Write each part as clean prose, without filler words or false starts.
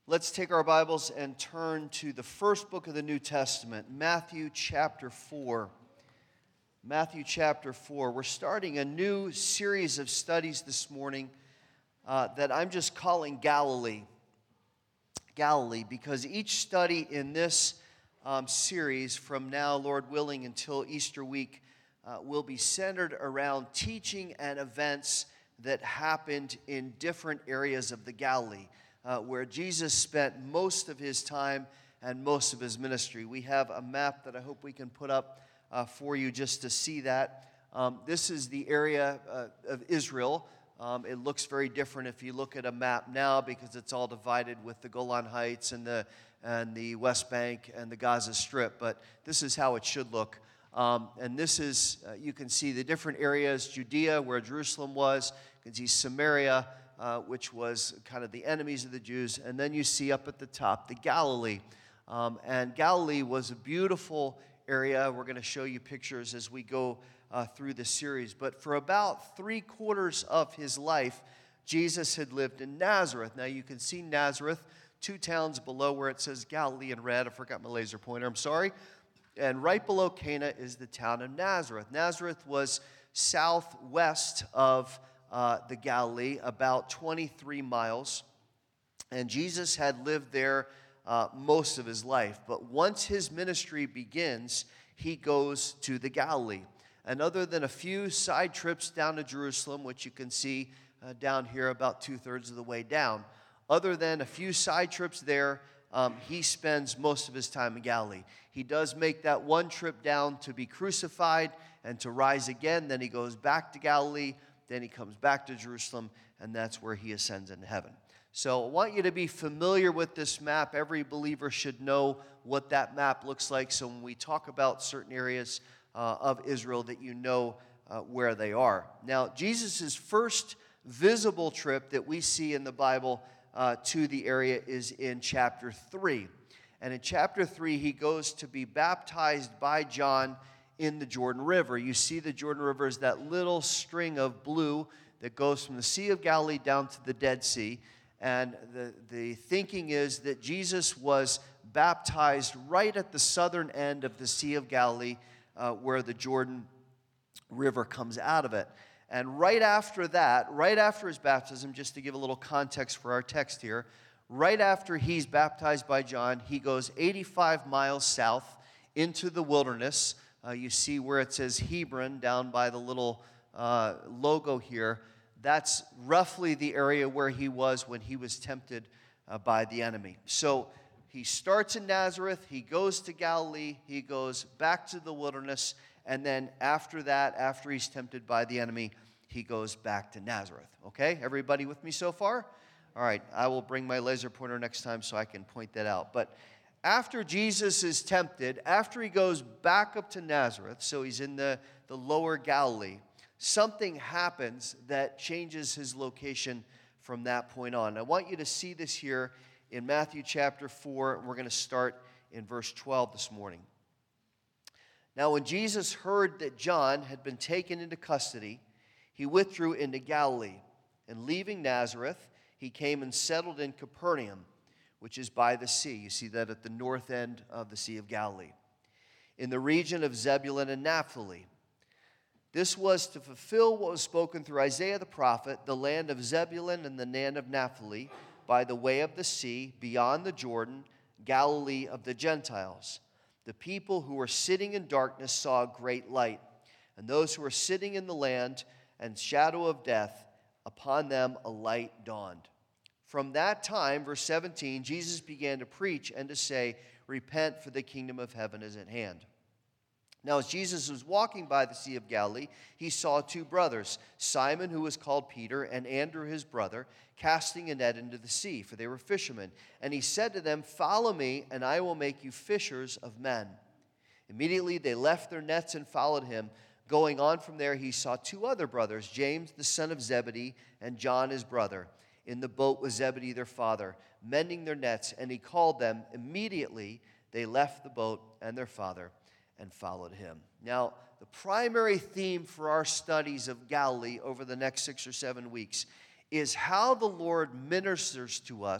Let's take our Bibles and turn to the first book of the New Testament, Matthew chapter 4. Matthew chapter 4. We're starting a new series of studies this morning that I'm just calling Galilee. Galilee, because each study in this series from now, Lord willing, until Easter week will be centered around teaching and events that happened in different areas of the Galilee. Where Jesus spent most of his time and most of his ministry. We have a map that I hope we can put up for you just to see that. This is the area of Israel. It looks very different if you look at a map now because it's all divided with the Golan Heights and the West Bank and the Gaza Strip. But this is how it should look. And this is, you can see the different areas, Judea, where Jerusalem was. You can see Samaria, which was kind of the enemies of the Jews. And then you see up at the top, the Galilee. And Galilee was a beautiful area. We're going to show you pictures as we go through this series. But for about 3/4 of his life, Jesus had lived in Nazareth. Now you can see Nazareth, 2 towns below where it says Galilee in red. I forgot my laser pointer, I'm sorry. And right below Cana is the town of Nazareth. Nazareth was southwest of the Galilee, about 23 miles. And Jesus had lived there most of his life. But once his ministry begins, he goes to the Galilee. And other than a few side trips down to Jerusalem, which you can see down here about 2/3 of the way down, other than a few side trips there, he spends most of his time in Galilee. He does make that one trip down to be crucified and to rise again. Then he goes back to Galilee. Then he comes back to Jerusalem, and that's where he ascends into heaven. So I want you to be familiar with this map. Every believer should know what that map looks like. So when we talk about certain areas of Israel, that you know where they are. Now, Jesus' first visible trip that we see in the Bible to the area is in chapter 3. And in chapter 3, he goes to be baptized by John in the Jordan River. You see the Jordan River is that little string of blue that goes from the Sea of Galilee down to the Dead Sea. And the thinking is that Jesus was baptized right at the southern end of the Sea of Galilee, where the Jordan River comes out of it. And right after that, right after his baptism, just to give a little context for our text here, right after he's baptized by John, he goes 85 miles south into the wilderness. You see where it says Hebron down by the little logo here. That's roughly the area where he was when he was tempted by the enemy. So he starts in Nazareth, he goes to Galilee, he goes back to the wilderness, and then after that, after he's tempted by the enemy, he goes back to Nazareth. Okay, everybody with me so far? All right, I will bring my laser pointer next time so I can point that out. But after Jesus is tempted, after he goes back up to Nazareth, so he's in the lower Galilee, something happens that changes his location from that point on. I want you to see this here in Matthew chapter 4. We're going to start in verse 12 this morning. Now, when Jesus heard that John had been taken into custody, he withdrew into Galilee, and leaving Nazareth, he came and settled in Capernaum, which is by the sea. You see that at the north end of the Sea of Galilee, in the region of Zebulun and Naphtali. This was to fulfill what was spoken through Isaiah the prophet, the land of Zebulun and the land of Naphtali, by the way of the sea, beyond the Jordan, Galilee of the Gentiles. The people who were sitting in darkness saw a great light, and those who were sitting in the land and shadow of death, upon them a light dawned. From that time, verse 17, Jesus began to preach and to say, "Repent, for the kingdom of heaven is at hand." Now, as Jesus was walking by the Sea of Galilee, he saw 2 brothers, Simon, who was called Peter, and Andrew, his brother, casting a net into the sea, for they were fishermen. And he said to them, "Follow me, and I will make you fishers of men." Immediately they left their nets and followed him. Going on from there, he saw 2 other brothers, James, the son of Zebedee, and John, his brother, in the boat with Zebedee, their father, mending their nets. And he called them. Immediately they left the boat and their father and followed him. Now, the primary theme for our studies of Galilee over the next 6 or 7 weeks is how the Lord ministers to us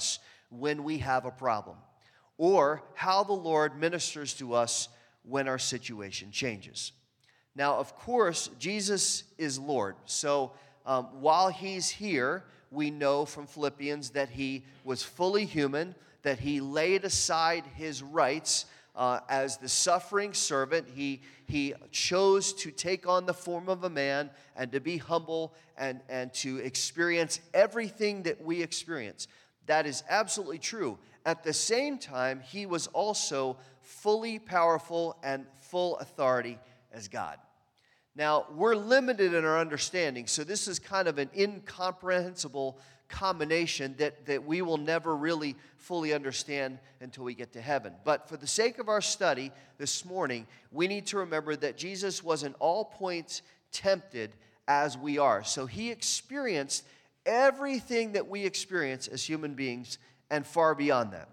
when we have a problem, or how the Lord ministers to us when our situation changes. Now, of course, Jesus is Lord. So while he's here, we know from Philippians that he was fully human, that he laid aside his rights as the suffering servant. He chose to take on the form of a man and to be humble and to experience everything that we experience. That is absolutely true. At the same time, he was also fully powerful and full authority as God. Now, we're limited in our understanding, so this is kind of an incomprehensible combination that we will never really fully understand until we get to heaven. But for the sake of our study this morning, we need to remember that Jesus was in all points tempted as we are. So he experienced everything that we experience as human beings and far beyond that.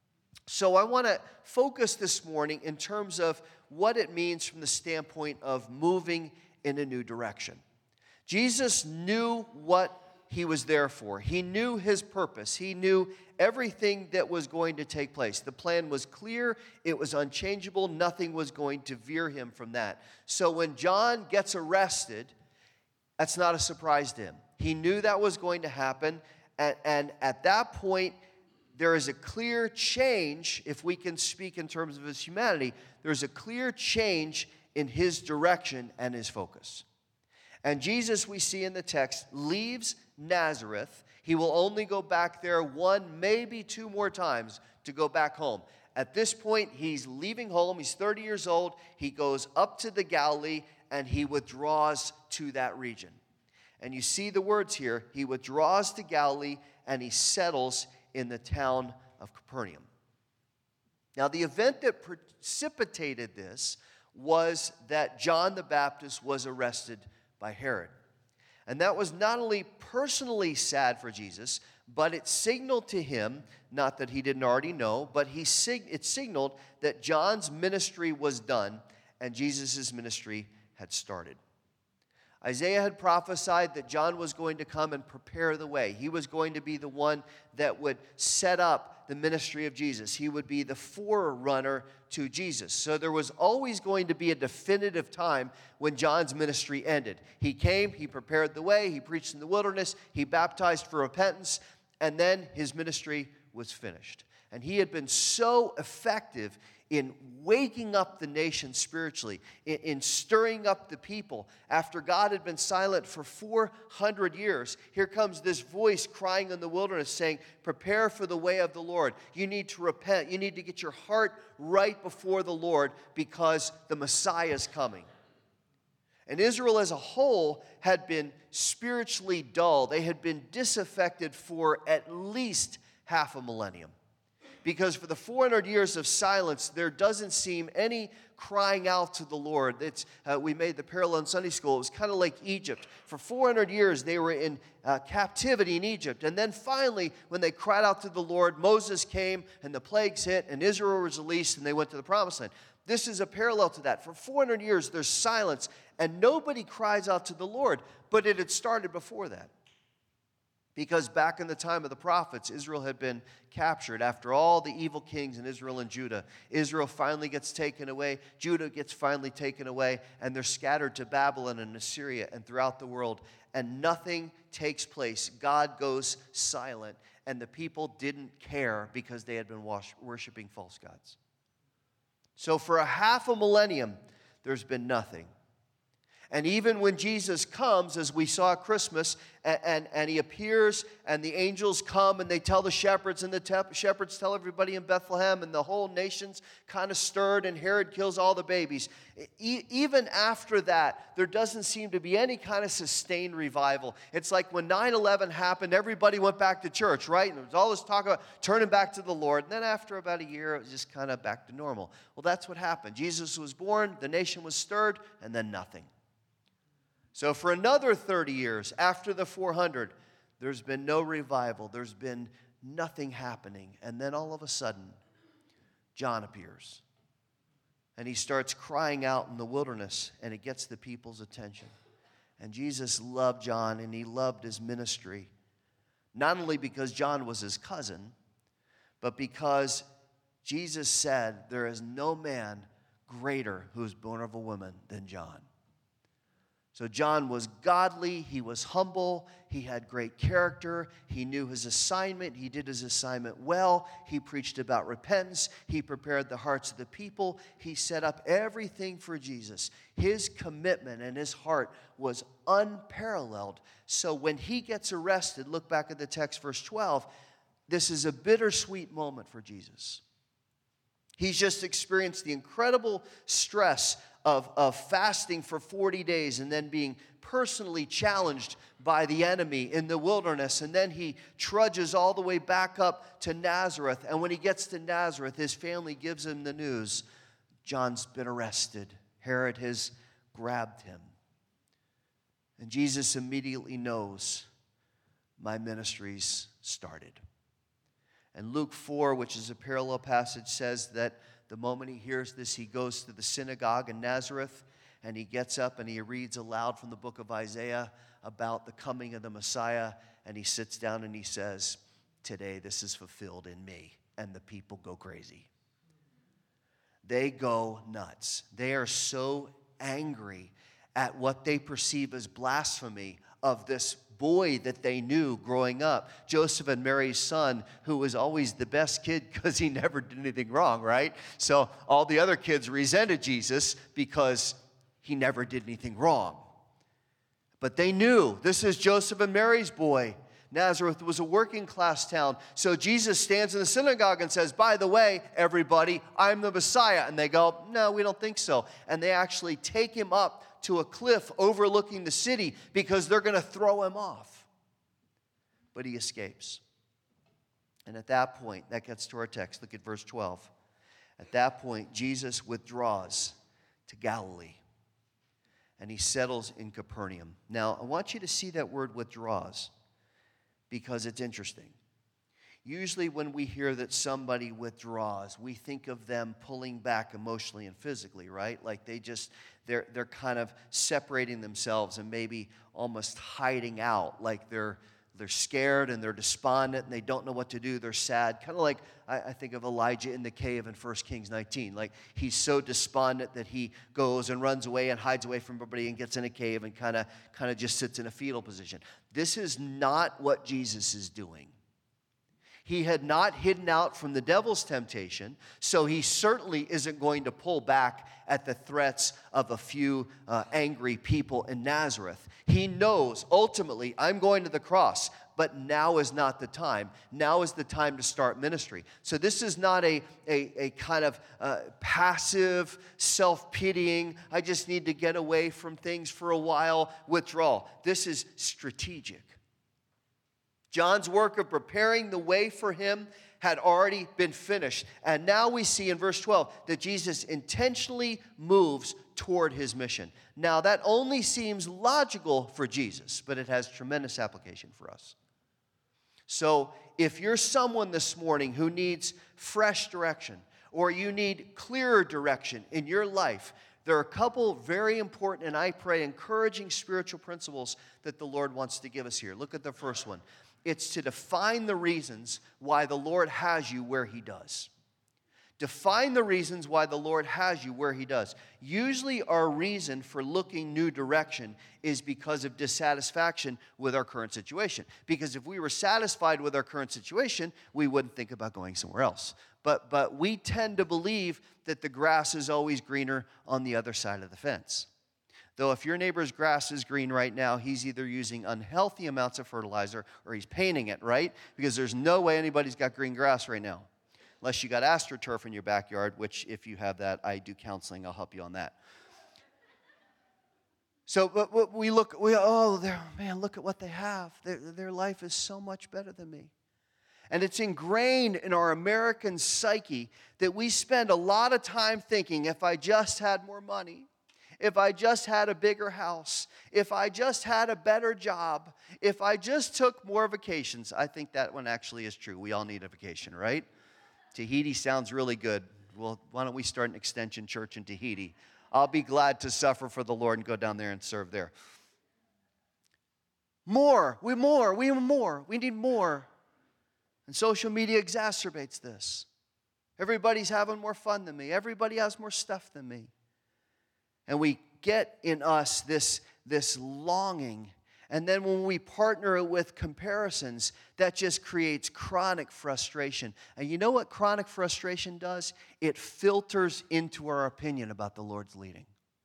So I want to focus this morning in terms of what it means from the standpoint of moving in a new direction. Jesus knew what he was there for. He knew his purpose. He knew everything that was going to take place. The plan was clear. It was unchangeable. Nothing was going to veer him from that. So when John gets arrested, that's not a surprise to him. He knew that was going to happen. And at that point, there is a clear change, if we can speak in terms of his humanity, there's a clear change in his direction and his focus. And Jesus, we see in the text, leaves Nazareth. He will only go back there one, maybe two more times to go back home. At this point, he's leaving home. He's 30 years old. He goes up to the Galilee, and he withdraws to that region. And you see the words here. He withdraws to Galilee, and he settles in the town of Capernaum. Now, the event that precipitated this was that John the Baptist was arrested by Herod. And that was not only personally sad for Jesus, but it signaled to him, not that he didn't already know, but it signaled that John's ministry was done and Jesus' ministry had started. Isaiah had prophesied that John was going to come and prepare the way. He was going to be the one that would set up the ministry of Jesus. He would be the forerunner to Jesus. So there was always going to be a definitive time when John's ministry ended. He came, he prepared the way, he preached in the wilderness, he baptized for repentance, and then his ministry was finished. And he had been so effective in waking up the nation spiritually, in stirring up the people. After God had been silent for 400 years, here comes this voice crying in the wilderness saying, prepare for the way of the Lord. You need to repent. You need to get your heart right before the Lord because the Messiah is coming. And Israel as a whole had been spiritually dull. They had been disaffected for at least half a millennium. Because for the 400 years of silence, there doesn't seem any crying out to the Lord. We made the parallel in Sunday school. It was kind of like Egypt. For 400 years, they were in captivity in Egypt. And then finally, when they cried out to the Lord, Moses came and the plagues hit and Israel was released and they went to the promised land. This is a parallel to that. For 400 years, there's silence and nobody cries out to the Lord. But it had started before that. Because back in the time of the prophets, Israel had been captured. After all the evil kings in Israel and Judah, Israel finally gets taken away. Judah gets finally taken away. And they're scattered to Babylon and Assyria and throughout the world. And nothing takes place. God goes silent. And the people didn't care because they had been worshiping false gods. So for a half a millennium, there's been nothing. And even when Jesus comes, as we saw at Christmas, and he appears, and the angels come, and they tell the shepherds, and the shepherds tell everybody in Bethlehem, and the whole nation's kind of stirred, and Herod kills all the babies. Even after that, there doesn't seem to be any kind of sustained revival. It's like when 9/11 happened, everybody went back to church, right? And there was all this talk about turning back to the Lord. And then after about a year, it was just kind of back to normal. Well, that's what happened. Jesus was born, the nation was stirred, and then nothing. So for another 30 years, after the 400, there's been no revival. There's been nothing happening. And then all of a sudden, John appears. And he starts crying out in the wilderness, and it gets the people's attention. And Jesus loved John, and he loved his ministry. Not only because John was his cousin, but because Jesus said there is no man greater who is born of a woman than John. So John was godly, he was humble, he had great character, he knew his assignment, he did his assignment well, he preached about repentance, he prepared the hearts of the people, he set up everything for Jesus. His commitment and his heart was unparalleled. So when he gets arrested, look back at the text, verse 12, this is a bittersweet moment for Jesus. He's just experienced the incredible stress of fasting for 40 days and then being personally challenged by the enemy in the wilderness. And then he trudges all the way back up to Nazareth. And when he gets to Nazareth, his family gives him the news. John's been arrested. Herod has grabbed him. And Jesus immediately knows my ministry's started. And Luke 4, which is a parallel passage, says that the moment he hears this, he goes to the synagogue in Nazareth, and he gets up and he reads aloud from the book of Isaiah about the coming of the Messiah, and he sits down and he says, today this is fulfilled in me. And the people go crazy. They go nuts. They are so angry at what they perceive as blasphemy of this boy that they knew growing up, Joseph and Mary's son, who was always the best kid because he never did anything wrong, right? So all the other kids resented Jesus because he never did anything wrong. But they knew this is Joseph and Mary's boy. Nazareth was a working class town. So Jesus stands in the synagogue and says, by the way, everybody, I'm the Messiah. And they go, no, we don't think so. And they actually take him up to a cliff overlooking the city because they're going to throw him off. But he escapes. And at that point, that gets to our text. Look at verse 12. At that point, Jesus withdraws to Galilee. And he settles in Capernaum. Now, I want you to see that word withdraws because it's interesting. Usually when we hear that somebody withdraws, we think of them pulling back emotionally and physically, right? Like they're kind of separating themselves and maybe almost hiding out, like they're scared and they're despondent and they don't know what to do. They're sad. Kind of like I think of Elijah in the cave in 1 Kings 19. Like he's so despondent that he goes and runs away and hides away from everybody and gets in a cave and kind of just sits in a fetal position. This is not what Jesus is doing. He had not hidden out from the devil's temptation, so he certainly isn't going to pull back at the threats of a few angry people in Nazareth. He knows, ultimately, I'm going to the cross, but now is not the time. Now is the time to start ministry. So this is not a kind of passive, self-pitying, I just need to get away from things for a while withdrawal. This is strategic. John's work of preparing the way for him had already been finished. And now we see in verse 12 that Jesus intentionally moves toward his mission. Now that only seems logical for Jesus, but it has tremendous application for us. So if you're someone this morning who needs fresh direction, or you need clearer direction in your life, there are a couple very important, and I pray, encouraging spiritual principles that the Lord wants to give us here. Look at the first one. It's to define the reasons why the Lord has you where he does. Define the reasons why the Lord has you where he does. Usually our reason for looking new direction is because of dissatisfaction with our current situation. Because if we were satisfied with our current situation, we wouldn't think about going somewhere else. But we tend to believe that the grass is always greener on the other side of the fence. Though if your neighbor's grass is green right now, he's either using unhealthy amounts of fertilizer or he's painting it, right? Because there's no way anybody's got green grass right now. Unless you got AstroTurf in your backyard, which if you have that, I do counseling. I'll help you on that. So but look at what they have. Their life is so much better than me. And it's ingrained in our American psyche that we spend a lot of time thinking, if I just had more money, if I just had a bigger house, if I just had a better job, if I just took more vacations. I think that one actually is true. We all need a vacation, right? Tahiti sounds really good. Well, why don't we start an extension church in Tahiti? I'll be glad to suffer for the Lord and go down there and serve there. We need more. And social media exacerbates this. Everybody's having more fun than me. Everybody has more stuff than me. And we get in us this longing. And then when we partner it with comparisons, that just creates chronic frustration. And you know what chronic frustration does? It filters into our opinion about the Lord's leading.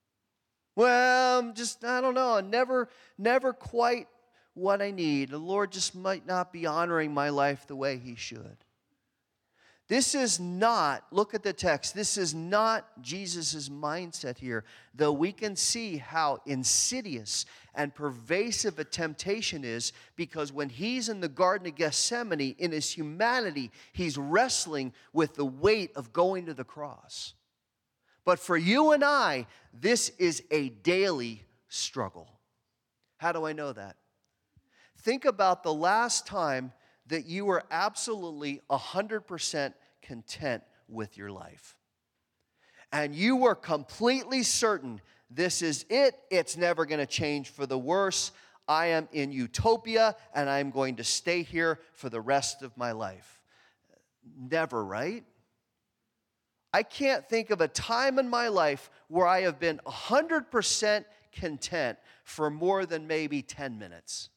Well, I don't know, never quite what I need. The Lord just might not be honoring my life the way He should. This is not, look at the text, this is not Jesus' mindset here, though we can see how insidious and pervasive a temptation is, because when He's in the Garden of Gethsemane, in His humanity, He's wrestling with the weight of going to the cross. But for you and I, this is a daily struggle. How do I know that? Think about the last time that you were absolutely 100% content with your life. And you were completely certain, this is it, it's never going to change for the worse. I am in utopia, and I'm going to stay here for the rest of my life. Never, right? I can't think of a time in my life where I have been 100% content for more than maybe 10 minutes.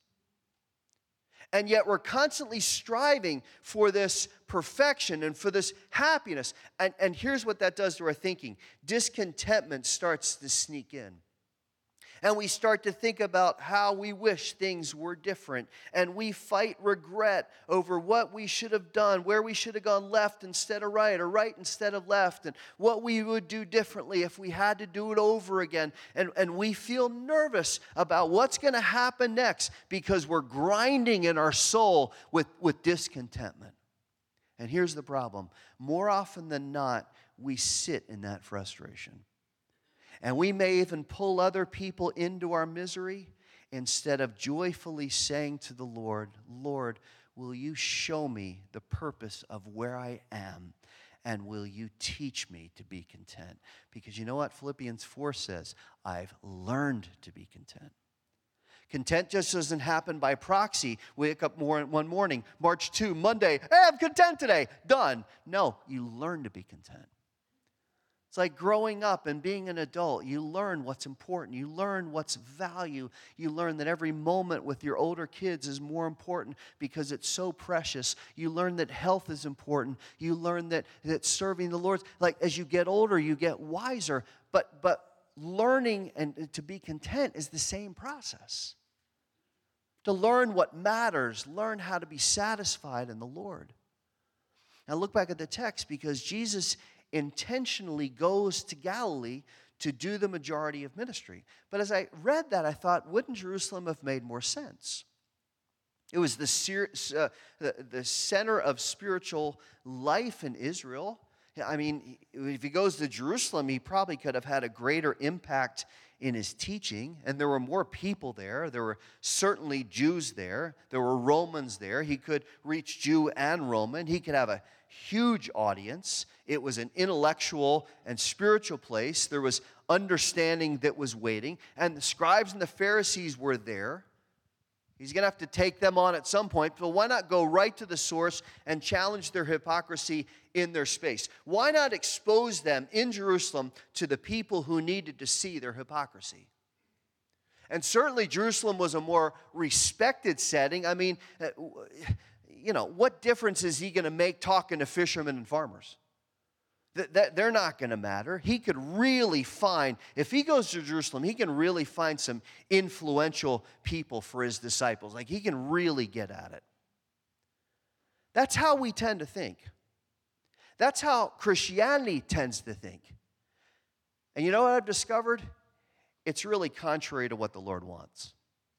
And yet we're constantly striving for this perfection and for this happiness. And here's what that does to our thinking. Discontentment starts to sneak in. And we start to think about how we wish things were different. And we fight regret over what we should have done, where we should have gone left instead of right, or right instead of left, and what we would do differently if we had to do it over again. And we feel nervous about what's going to happen next because we're grinding in our soul with discontentment. And here's the problem. More often than not, we sit in that frustration. And we may even pull other people into our misery instead of joyfully saying to the Lord, Lord, will you show me the purpose of where I am? And will you teach me to be content? Because you know what Philippians 4 says? I've learned to be content. Content just doesn't happen by proxy. Wake up one morning, March 2, Monday, hey, I'm content today. Done. No, you learn to be content. It's like growing up and being an adult. You learn what's important. You learn what's value. You learn that every moment with your older kids is more important because it's so precious. You learn that health is important. You learn that serving the Lord, like as you get older, you get wiser. But learning and to be content is the same process. To learn what matters, learn how to be satisfied in the Lord. Now look back at the text, because Jesus intentionally goes to Galilee to do the majority of ministry. But as I read that, I thought, wouldn't Jerusalem have made more sense? It was the center of spiritual life in Israel. I mean, if he goes to Jerusalem, he probably could have had a greater impact in his teaching, and there were more people there. There were certainly Jews there. There were Romans there. He could reach Jew and Roman. He could have a huge audience. It was an intellectual and spiritual place. There was understanding that was waiting, and the scribes and the Pharisees were there. He's going to have to take them on at some point, but why not go right to the source and challenge their hypocrisy in their space? Why not expose them in Jerusalem to the people who needed to see their hypocrisy? And certainly Jerusalem was a more respected setting. I mean, what difference is he going to make talking to fishermen and farmers? They're not going to matter. He could really find, if he goes to Jerusalem, he can really find some influential people for his disciples. Like, he can really get at it. That's how we tend to think. That's how Christianity tends to think. And you know what I've discovered? It's really contrary to what the Lord wants.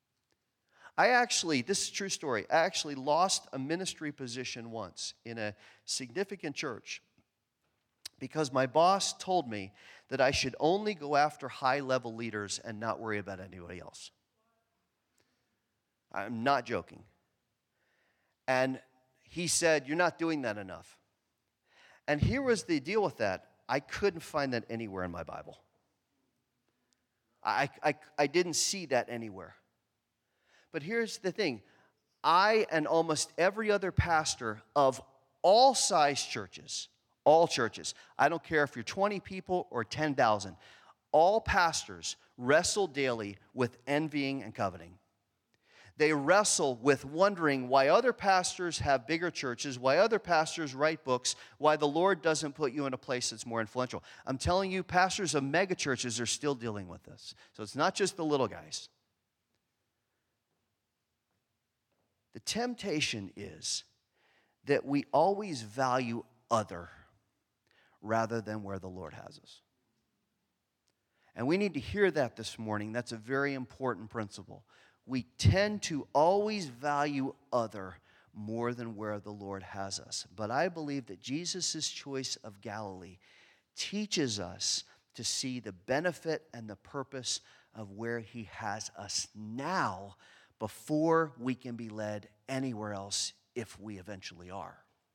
This is a true story, I actually lost a ministry position once in a significant church because my boss told me that I should only go after high-level leaders and not worry about anybody else. I'm not joking. And he said, you're not doing that enough. And here was the deal with that. I couldn't find that anywhere in my Bible. I didn't see that anywhere. But here's the thing. I and almost every other pastor of all size churches, all churches, I don't care if you're 20 people or 10,000, all pastors wrestle daily with envying and coveting. They wrestle with wondering why other pastors have bigger churches, why other pastors write books, why the Lord doesn't put you in a place that's more influential. I'm telling you, pastors of mega churches are still dealing with this. So it's not just the little guys. The temptation is that we always value other rather than where the Lord has us. And we need to hear that this morning. That's a very important principle. We tend to always value other more than where the Lord has us. But I believe that Jesus' choice of Galilee teaches us to see the benefit and the purpose of where he has us now before we can be led anywhere else if we eventually are.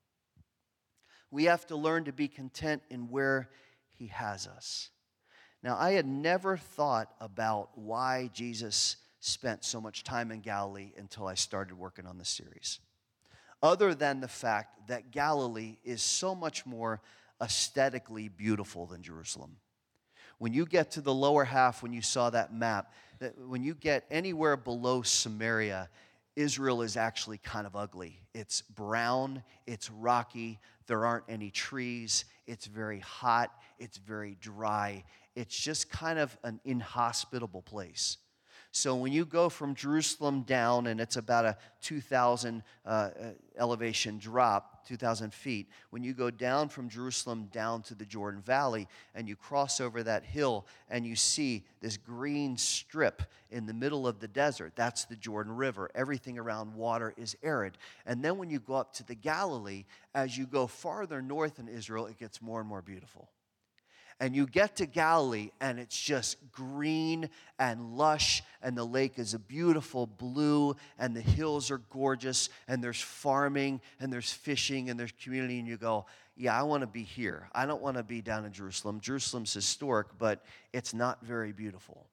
We have to learn to be content in where he has us. Now, I had never thought about why Jesus spent so much time in Galilee until I started working on this series. Other than the fact that Galilee is so much more aesthetically beautiful than Jerusalem. When you get to the lower half, when you saw that map, when you get anywhere below Samaria, Israel is actually kind of ugly. It's brown, it's rocky, there aren't any trees, it's very hot, it's very dry. It's just kind of an inhospitable place. So when you go from Jerusalem down, and it's about a 2,000 elevation drop, 2,000 feet, when you go down from Jerusalem down to the Jordan Valley, and you cross over that hill, and you see this green strip in the middle of the desert, that's the Jordan River. Everything around water is arid. And then when you go up to the Galilee, as you go farther north in Israel, it gets more and more beautiful. And you get to Galilee, and it's just green and lush, and the lake is a beautiful blue, and the hills are gorgeous, and there's farming, and there's fishing, and there's community, and you go, yeah, I want to be here. I don't want to be down in Jerusalem. Jerusalem's historic, but it's not very beautiful.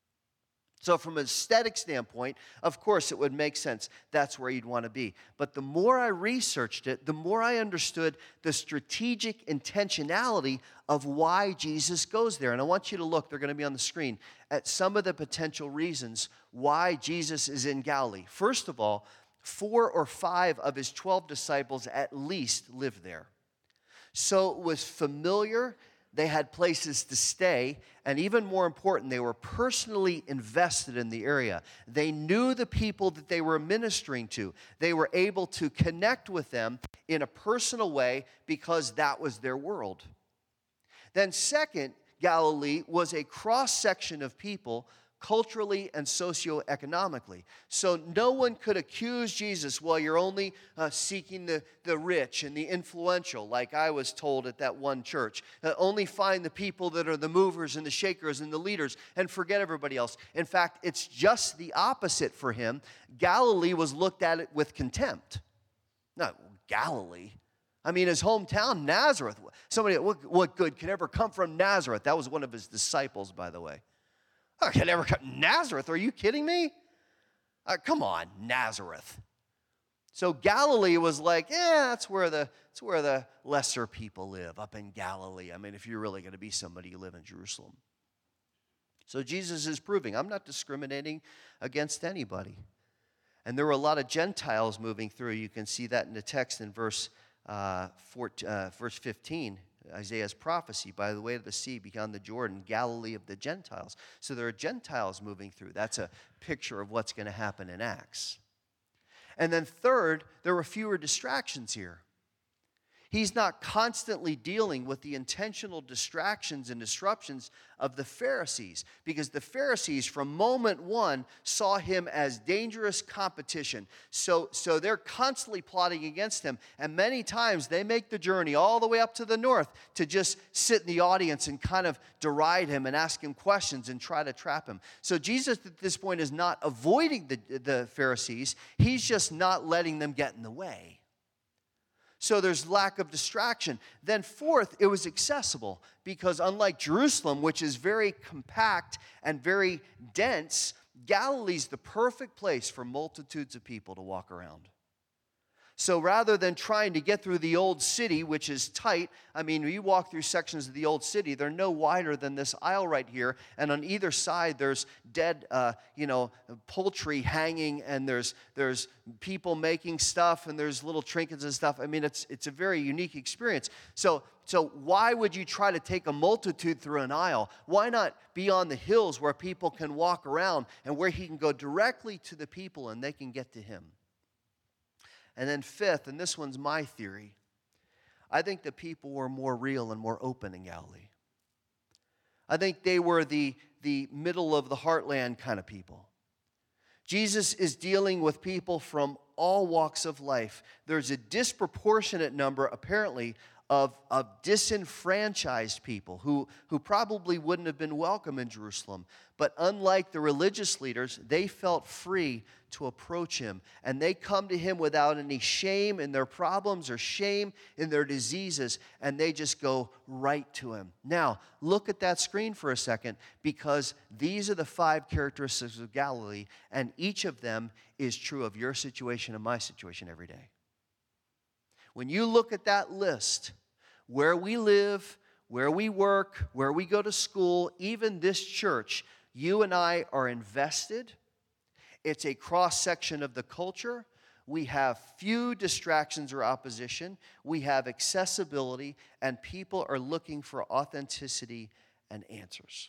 So from an aesthetic standpoint, of course, it would make sense. That's where you'd want to be. But the more I researched it, the more I understood the strategic intentionality of why Jesus goes there. And I want you to look, they're going to be on the screen, at some of the potential reasons why Jesus is in Galilee. First of all, 4 or 5 of his 12 disciples at least lived there. So it was familiar. They had places to stay, and even more important, they were personally invested in the area. They knew the people that they were ministering to. They were able to connect with them in a personal way because that was their world. Then second, Galilee was a cross-section of people culturally and socioeconomically. So no one could accuse Jesus, well, you're only seeking the rich and the influential, like I was told at that one church. Only find the people that are the movers and the shakers and the leaders and forget everybody else. In fact, it's just the opposite for him. Galilee was looked at it with contempt. No, Galilee. I mean, his hometown, Nazareth. Somebody, what good could ever come from Nazareth? That was one of his disciples, by the way. Oh, can never come Nazareth? Are you kidding me? Come on, Nazareth. So Galilee was like, that's where the lesser people live, up in Galilee. I mean, if you're really going to be somebody, you live in Jerusalem. So Jesus is proving, I'm not discriminating against anybody. And there were a lot of Gentiles moving through. You can see that in the text in verse 15. Isaiah's prophecy, by the way of the sea beyond the Jordan, Galilee of the Gentiles. So there are Gentiles moving through. That's a picture of what's going to happen in Acts. And then third, there were fewer distractions here. He's not constantly dealing with the intentional distractions and disruptions of the Pharisees, because the Pharisees from moment one saw him as dangerous competition. So they're constantly plotting against him, and many times they make the journey all the way up to the north to just sit in the audience and kind of deride him and ask him questions and try to trap him. So Jesus at this point is not avoiding the Pharisees, he's just not letting them get in the way. So there's lack of distraction. Then fourth, it was accessible, because unlike Jerusalem, which is very compact and very dense, Galilee's the perfect place for multitudes of people to walk around. So rather than trying to get through the old city, which is tight, I mean, when you walk through sections of the old city, they're no wider than this aisle right here. And on either side, there's dead, poultry hanging, and there's people making stuff, and there's little trinkets and stuff. I mean, it's a very unique experience. So why would you try to take a multitude through an aisle? Why not be on the hills where people can walk around and where he can go directly to the people and they can get to him? And then fifth, and this one's my theory, I think the people were more real and more open in Galilee. I think they were the middle of the heartland kind of people. Jesus is dealing with people from all walks of life. There's a disproportionate number, apparently, of disenfranchised people who probably wouldn't have been welcome in Jerusalem. But unlike the religious leaders, they felt free to approach him. And they come to him without any shame in their problems or shame in their diseases. And they just go right to him. Now, look at that screen for a second, because these are the 5 characteristics of Galilee. And each of them is true of your situation and my situation every day. When you look at that list, where we live, where we work, where we go to school, even this church, you and I are invested. It's a cross-section of the culture. We have few distractions or opposition. We have accessibility, and people are looking for authenticity and answers.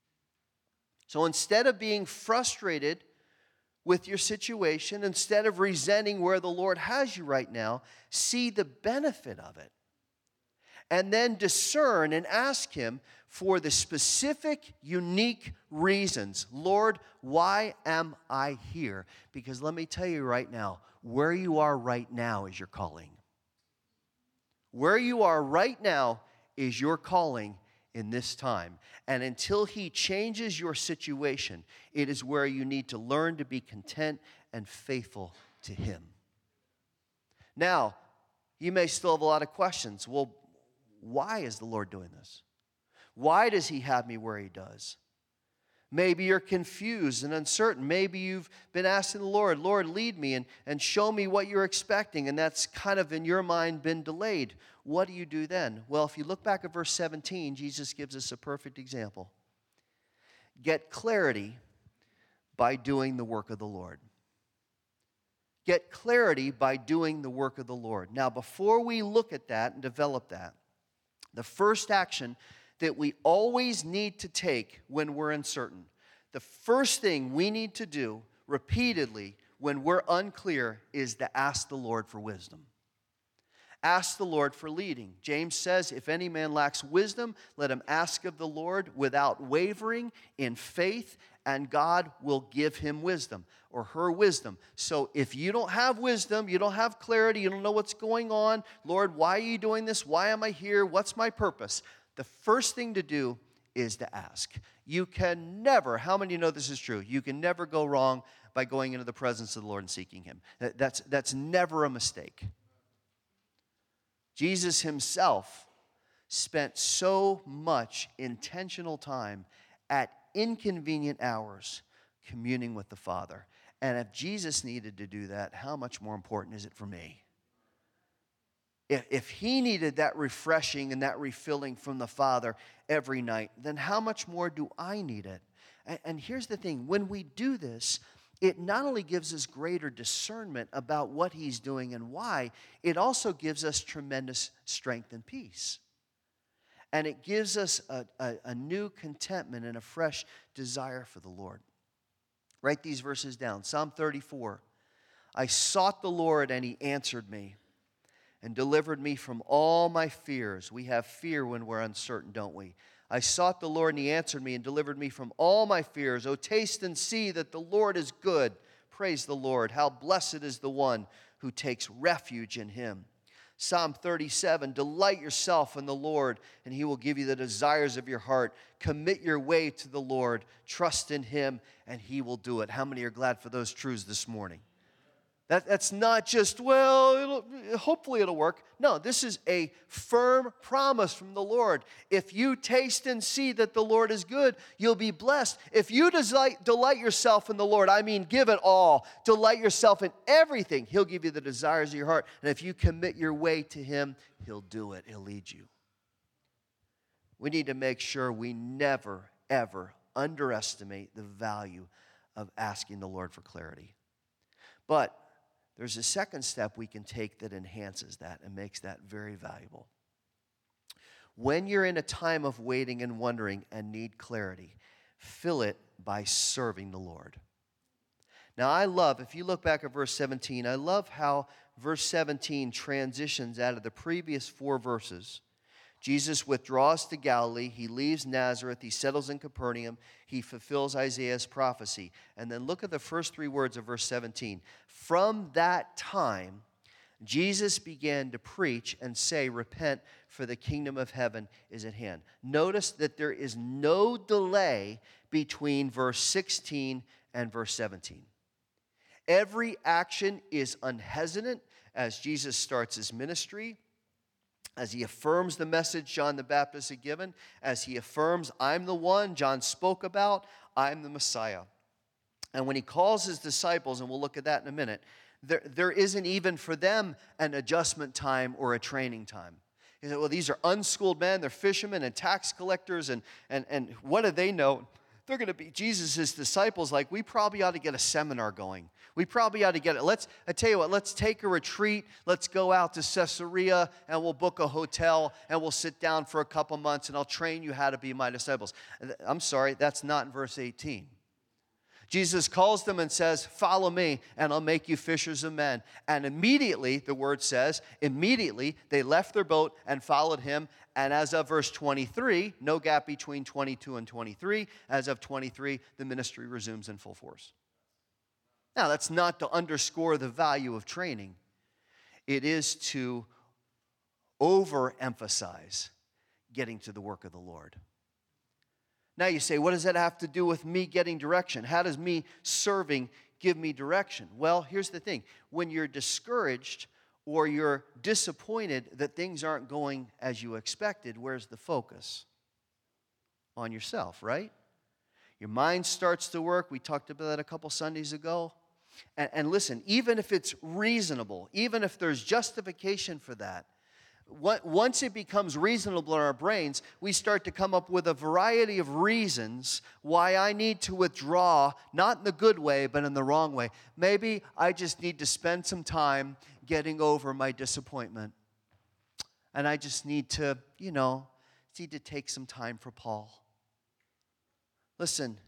So instead of being frustrated with your situation, instead of resenting where the Lord has you right now, see the benefit of it. And then discern and ask him for the specific, unique reasons. Lord, why am I here? Because let me tell you right now, where you are right now is your calling. Where you are right now is your calling in this time. And until he changes your situation, it is where you need to learn to be content and faithful to him. Now, you may still have a lot of questions. Well, why is the Lord doing this? Why does he have me where he does? Maybe you're confused and uncertain. Maybe you've been asking the Lord, Lord, lead me and show me what you're expecting, and that's kind of in your mind been delayed. What do you do then? Well, if you look back at verse 17, Jesus gives us a perfect example. Get clarity by doing the work of the Lord. Get clarity by doing the work of the Lord. Now, before we look at that and develop that, the first action that we always need to take when we're uncertain, the first thing we need to do repeatedly when we're unclear is to ask the Lord for wisdom. Ask the Lord for leading. James says, if any man lacks wisdom, let him ask of the Lord without wavering in faith, and God will give him wisdom, or her wisdom. So if you don't have wisdom, you don't have clarity, you don't know what's going on, Lord, why are you doing this? Why am I here? What's my purpose? The first thing to do is to ask. You can never, how many know this is true? You can never go wrong by going into the presence of the Lord and seeking him. That's never a mistake. Jesus himself spent so much intentional time at inconvenient hours communing with the Father. And if Jesus needed to do that, how much more important is it for me? If he needed that refreshing and that refilling from the Father every night, then how much more do I need it? And here's the thing, when we do this, it not only gives us greater discernment about what he's doing and why, it also gives us tremendous strength and peace. And it gives us a new contentment and a fresh desire for the Lord. Write these verses down. Psalm 34. I sought the Lord and he answered me and delivered me from all my fears. We have fear when we're uncertain, don't we? I sought the Lord, and he answered me and delivered me from all my fears. Oh, taste and see that the Lord is good. Praise the Lord. How blessed is the one who takes refuge in him. Psalm 37, delight yourself in the Lord, and he will give you the desires of your heart. Commit your way to the Lord. Trust in him, and he will do it. How many are glad for those truths this morning? That's not just, hopefully it'll work. No, this is a firm promise from the Lord. If you taste and see that the Lord is good, you'll be blessed. If you delight yourself in the Lord, I mean give it all, delight yourself in everything, He'll give you the desires of your heart. And if you commit your way to Him, He'll do it. He'll lead you. We need to make sure we never, ever underestimate the value of asking the Lord for clarity. But there's a second step we can take that enhances that and makes that very valuable. When you're in a time of waiting and wondering and need clarity, fill it by serving the Lord. Now I love, if you look back at verse 17, I love how verse 17 transitions out of the previous 4 verses. Jesus withdraws to Galilee. He leaves Nazareth. He settles in Capernaum. He fulfills Isaiah's prophecy. And then look at the first 3 words of verse 17. From that time, Jesus began to preach and say, repent, for the kingdom of heaven is at hand. Notice that there is no delay between verse 16 and verse 17. Every action is unhesitant as Jesus starts his ministry, as he affirms the message John the Baptist had given, as he affirms, I'm the one John spoke about, I'm the Messiah. And when he calls his disciples, and we'll look at that in a minute, there isn't even for them an adjustment time or a training time. He said, well, these are unschooled men, they're fishermen and tax collectors, and what do they know? They're going to be Jesus' disciples. Like, we probably ought to get a seminar going. We probably ought to get it. I tell you what, let's take a retreat. Let's go out to Caesarea, and we'll book a hotel, and we'll sit down for a couple months, and I'll train you how to be my disciples. I'm sorry, that's not in verse 18. Jesus calls them and says, follow me, and I'll make you fishers of men. And immediately, the word says, immediately they left their boat and followed him. And as of verse 23, no gap between 22 and 23, as of 23, the ministry resumes in full force. Now, that's not to underscore the value of training. It is to overemphasize getting to the work of the Lord. Now you say, what does that have to do with me getting direction? How does me serving give me direction? Well, here's the thing. When you're discouraged or you're disappointed that things aren't going as you expected, where's the focus? On yourself, right? Your mind starts to work. We talked about that a couple Sundays ago. And listen, even if it's reasonable, even if there's justification for that, once it becomes reasonable in our brains, we start to come up with a variety of reasons why I need to withdraw, not in the good way, but in the wrong way. Maybe I just need to spend some time getting over my disappointment. And I just need to, take some time for Paul. Listen,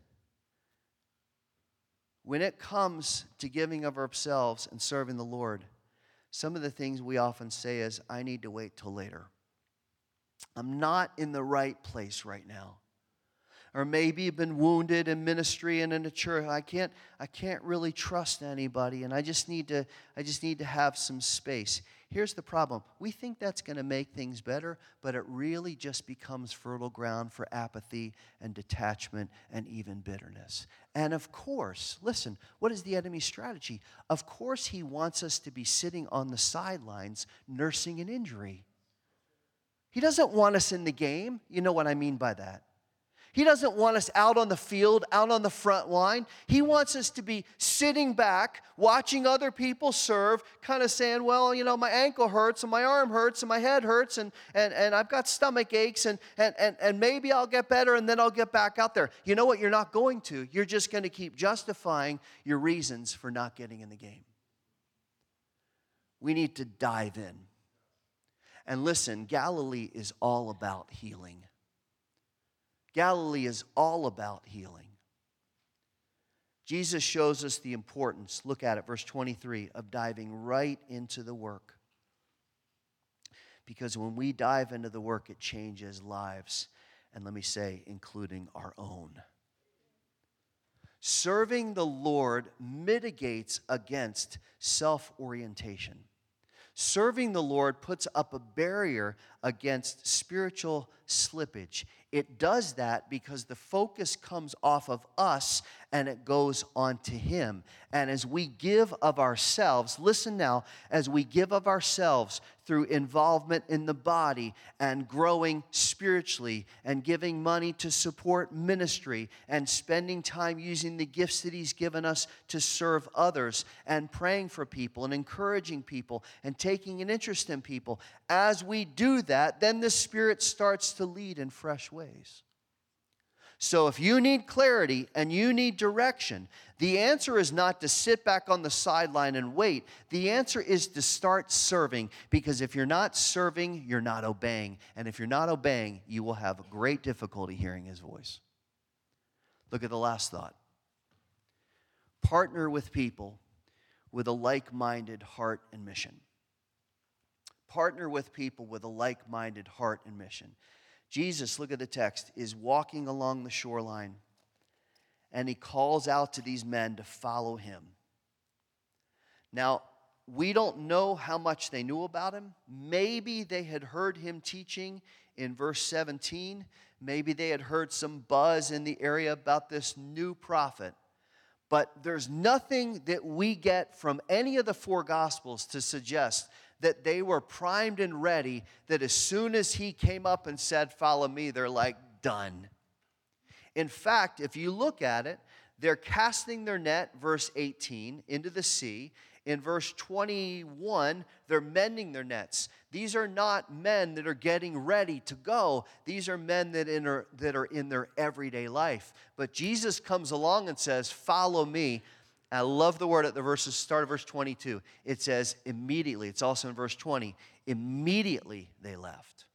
when it comes to giving of ourselves and serving the Lord, some of the things we often say is, I need to wait till later. I'm not in the right place right now. Or maybe you've been wounded in ministry and in the church. I can't really trust anybody, and I just need to have some space. Here's the problem. We think that's going to make things better, but it really just becomes fertile ground for apathy and detachment and even bitterness. And of course, listen, what is the enemy's strategy? Of course he wants us to be sitting on the sidelines nursing an injury. He doesn't want us in the game. You know what I mean by that. He doesn't want us out on the field, out on the front line. He wants us to be sitting back, watching other people serve, kind of saying, well, my ankle hurts, and my arm hurts, and my head hurts, and I've got stomach aches, and maybe I'll get better, and then I'll get back out there. You know what? You're not going to. You're just going to keep justifying your reasons for not getting in the game. We need to dive in. And listen, Galilee is all about healing. Galilee is all about healing. Jesus shows us the importance, look at it, verse 23, of diving right into the work. Because when we dive into the work, it changes lives, and let me say, including our own. Serving the Lord mitigates against self-orientation. Serving the Lord puts up a barrier against spiritual slippage. It does that because the focus comes off of us and it goes on to Him. And as we give of ourselves, listen now, as we give of ourselves through involvement in the body and growing spiritually and giving money to support ministry and spending time using the gifts that He's given us to serve others and praying for people and encouraging people and taking an interest in people, as we do that, then the Spirit starts to lead in fresh ways. So if you need clarity and you need direction, the answer is not to sit back on the sideline and wait. The answer is to start serving, because if you're not serving, you're not obeying. And if you're not obeying, you will have great difficulty hearing His voice. Look at the last thought. Partner with people with a like-minded heart and mission. Partner with people with a like-minded heart and mission. Jesus, look at the text, is walking along the shoreline, and He calls out to these men to follow Him. Now, we don't know how much they knew about Him. Maybe they had heard Him teaching in verse 17. Maybe they had heard some buzz in the area about this new prophet. But there's nothing that we get from any of the four Gospels to suggest that they were primed and ready, that as soon as He came up and said, "Follow me," they're like, done. In fact, if you look at it, they're casting their net, verse 18, into the sea. In verse 21, they're mending their nets. These are not men that are getting ready to go. These are men that are in their everyday life. But Jesus comes along and says, "Follow me." I love the word at the start of verse 22. It says immediately. It's also in verse 20. Immediately they left.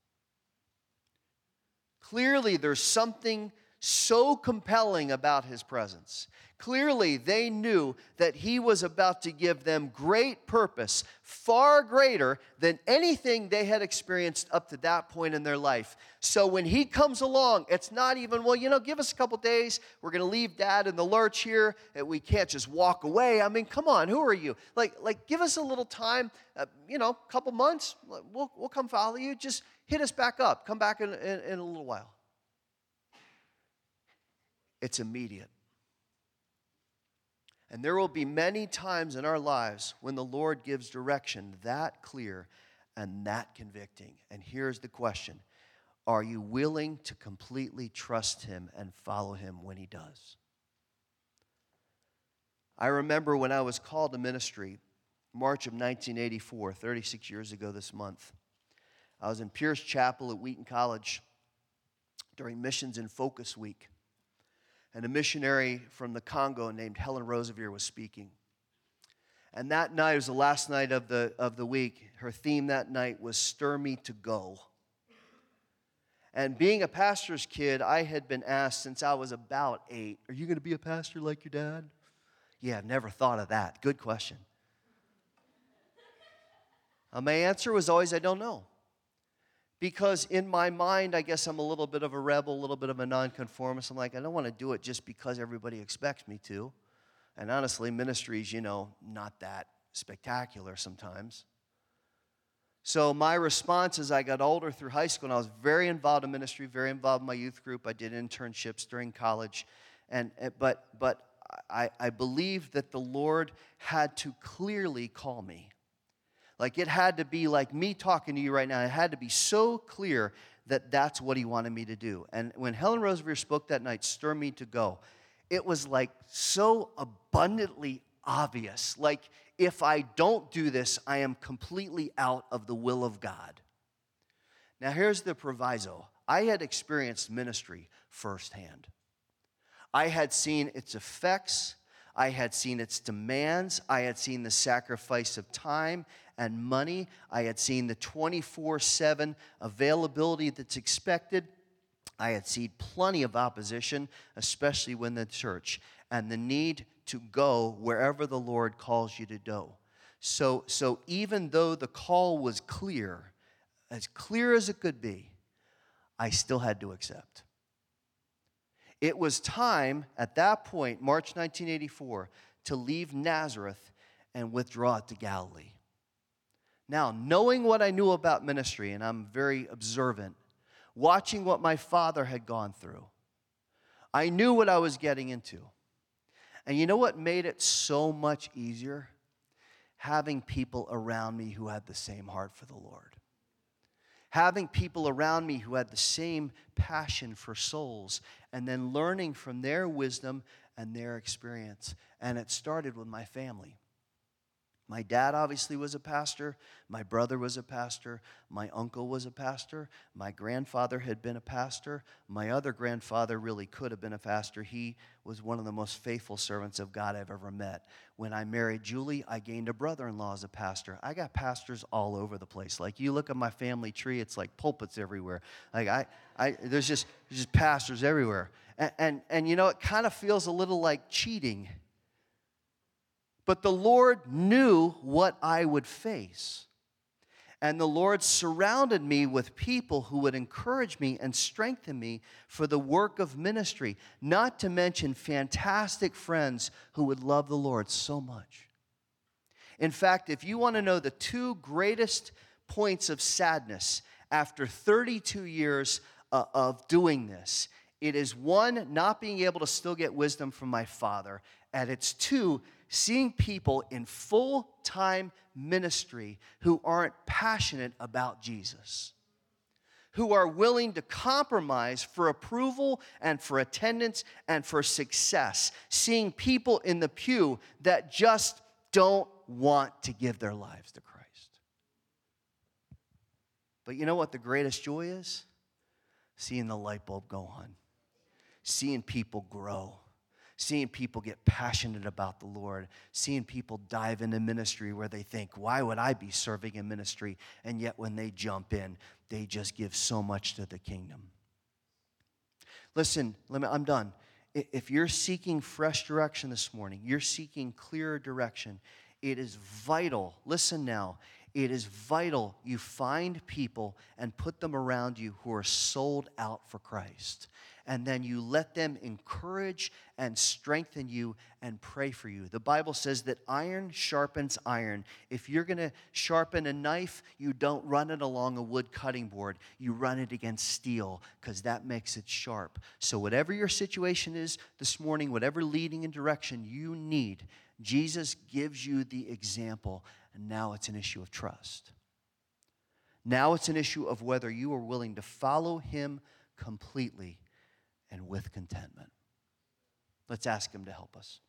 Clearly there's something so compelling about His presence. Clearly they knew that He was about to give them great purpose, far greater than anything they had experienced up to that point in their life. So when He comes along, it's not even, well, give us a couple days. We're going to leave Dad in the lurch here. We can't just walk away. I mean, come on, who are you? Like give us a little time, couple months. We'll come follow you. Just hit us back up. Come back in a little while. It's immediate. And there will be many times in our lives when the Lord gives direction that clear and that convicting. And here's the question. Are you willing to completely trust Him and follow Him when He does? I remember when I was called to ministry, March of 1984, 36 years ago this month. I was in Pierce Chapel at Wheaton College during Missions in Focus Week. And a missionary from the Congo named Helen Roseveare was speaking. And that night, it was the last night of the week, her theme that night was "Stir Me to Go." And being a pastor's kid, I had been asked since I was about 8, "Are you going to be a pastor like your dad?" Yeah, I've never thought of that. Good question. My answer was always, I don't know. Because in my mind, I guess I'm a little bit of a rebel, a little bit of a nonconformist. I'm like, I don't want to do it just because everybody expects me to. And honestly, ministry's, not that spectacular sometimes. So my response as I got older through high school, and I was very involved in ministry, very involved in my youth group. I did internships during college. But I believed that the Lord had to clearly call me. Like it had to be like me talking to you right now. It had to be so clear that that's what He wanted me to do. And when Helen Roseveare spoke that night, "Stir me to go," it was like so abundantly obvious. Like if I don't do this, I am completely out of the will of God. Now here's the proviso. I had experienced ministry firsthand. I had seen its effects. I had seen its demands. I had seen the sacrifice of time and money. I had seen the 24/7 availability that's expected. I had seen plenty of opposition, especially when the church, and the need to go wherever the Lord calls you to go. So even though the call was clear as it could be, I still had to accept. It was time at that point, March 1984, to leave Nazareth and withdraw to Galilee. Now, knowing what I knew about ministry, and I'm very observant, watching what my father had gone through. I knew what I was getting into. And you know what made it so much easier? Having people around me who had the same heart for the Lord. Having people around me who had the same passion for souls, and then learning from their wisdom and their experience. And it started with my family. My dad obviously was a pastor. My brother was a pastor. My uncle was a pastor. My grandfather had been a pastor. My other grandfather really could have been a pastor. He was one of the most faithful servants of God I've ever met. When I married Julie, I gained a brother-in-law as a pastor. I got pastors all over the place. Like, you look at my family tree, it's like pulpits everywhere. Like there's just pastors everywhere. And you know, it kind of feels a little like cheating. But the Lord knew what I would face. And the Lord surrounded me with people who would encourage me and strengthen me for the work of ministry, not to mention fantastic friends who would love the Lord so much. In fact, if you want to know the two greatest points of sadness after 32 years of doing this, it is one, not being able to still get wisdom from my father, and it's two, seeing people in full-time ministry who aren't passionate about Jesus, who are willing to compromise for approval and for attendance and for success, seeing people in the pew that just don't want to give their lives to Christ. But you know what the greatest joy is? Seeing the light bulb go on, seeing people grow, seeing people get passionate about the Lord, seeing people dive into ministry where they think, why would I be serving in ministry? And yet when they jump in, they just give so much to the kingdom. Listen, I'm done. If you're seeking fresh direction this morning, you're seeking clearer direction, it is vital, listen now, it is vital you find people and put them around you who are sold out for Christ. And then you let them encourage and strengthen you and pray for you. The Bible says that iron sharpens iron. If you're going to sharpen a knife, you don't run it along a wood cutting board. You run it against steel because that makes it sharp. So whatever your situation is this morning, whatever leading and direction you need, Jesus gives you the example. And now it's an issue of trust. Now it's an issue of whether you are willing to follow him completely and with contentment. Let's ask him to help us.